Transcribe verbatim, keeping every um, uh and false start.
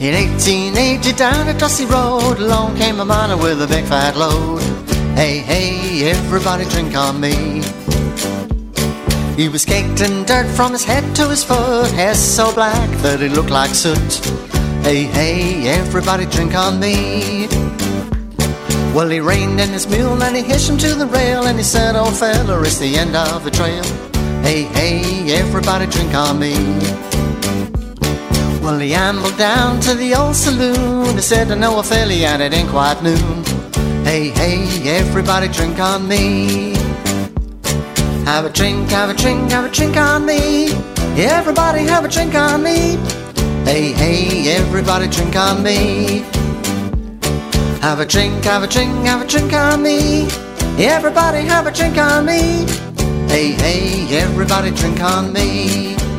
In eighteen eighty down a dusty road, along came a miner with a big fat load. Hey, hey, everybody drink on me. He was caked in dirt from his head to his foot, hair so black that it looked like soot. Hey, hey, everybody drink on me. Well, he reined in his mule and he hitched him to the rail, and he said, old fella, it's the end of the trail. Hey, hey, everybody drink on me. Well, he ambled down to the old saloon. He said, I know a fella and it ain't quite noon. Hey, hey, everybody drink on me. Have a drink, have a drink, have a drink on me. Everybody have a drink on me. Hey, hey, everybody drink on me. Have a drink, have a drink, have a drink on me. Everybody have a drink on me. Hey, hey, everybody drink on me.